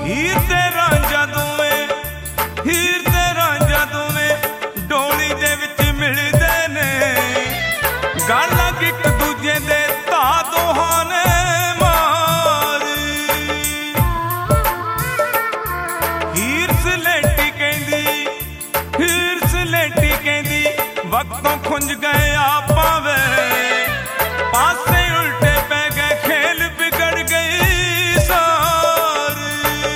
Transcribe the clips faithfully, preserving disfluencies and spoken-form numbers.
हीर ते रांझा दोवें हीर ते रांझा दोवें डोली दे विच मिलदे ने गल एक दूजे दे ता दोहां ने मारी हीर सलेटी कहंदी हीर सलेटी कहंदी वक्तों खुंज गए आपां वे पासे उल्टे पै गए खेल बिगड़ गई सारी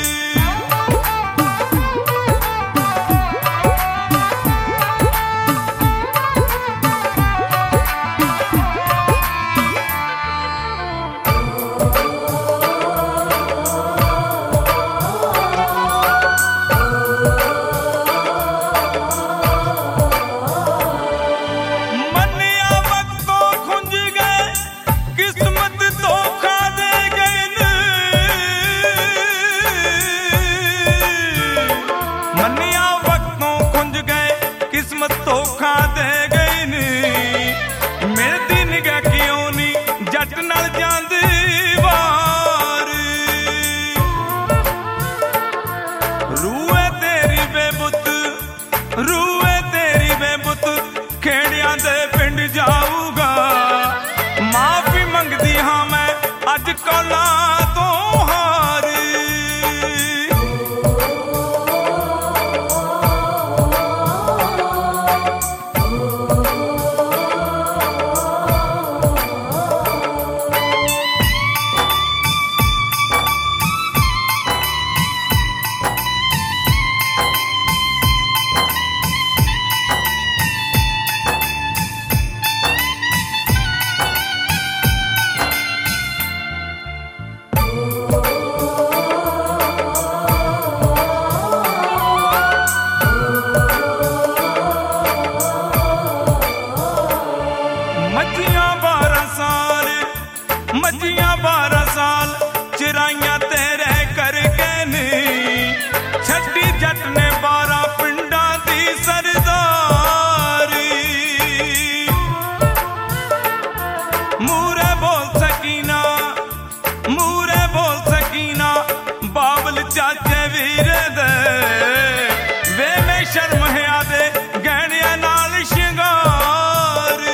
धोखा दे गई नी मिलदी निगाह क्यों नी जट नाल जांदी वारी रूए तेरी बेबुत रूए तेरी बेबुत खेड़ियां दे पिंड जाऊगा माफी मंगदी हां मैं अज कौला तो हारी मजियां बारह साल चिराइयां तेरे करके नी छड्डी जट ने बारह पिंडां दी सरदारी मूरे बोल सकीना मूरे बोल सकीना बाबल चाचे वीरे दे वे में शर्म है आदे गहनियां नाल शिंगारी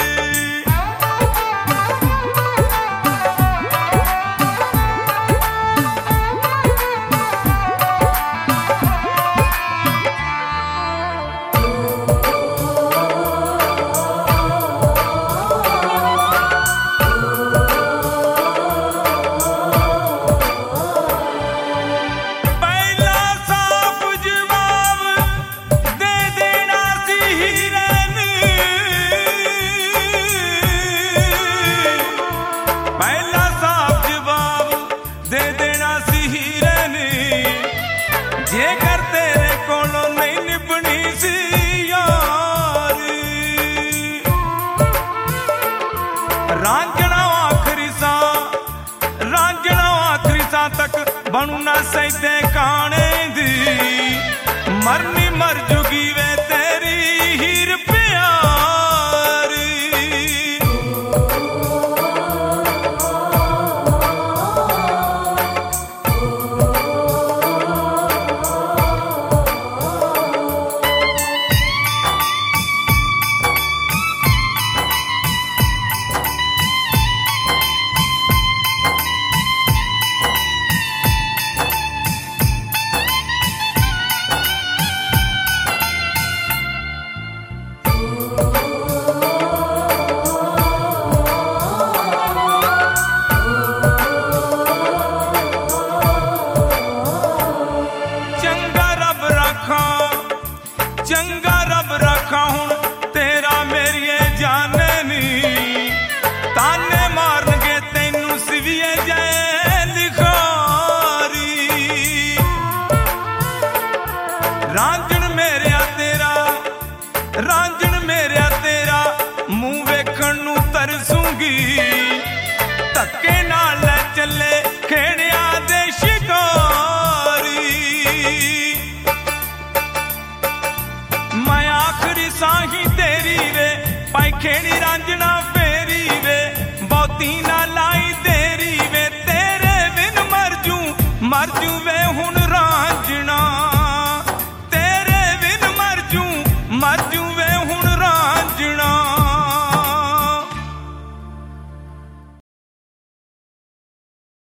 जेकर तेरे कोलों नहीं निभनी सी यारी रांझना आखरी सा रांझना आखरी सा तक बनू ना सैदे काने दी मरनी मर जुगी वे तेरी हीर प्यारी चंगा रब रखा हूं तेरा मेरिए जाने नी ताने मारनगे तैनू सिविए जाए लिखारी रांझण मेरिया तेरा रांझण मेरिया तेरा मुंह वेखण नू तरसूंगी धक्के नाल ले चले खेड़िया दे शिकारी मैं आखरी साही तेरी रे पाई खेड़ी रांझण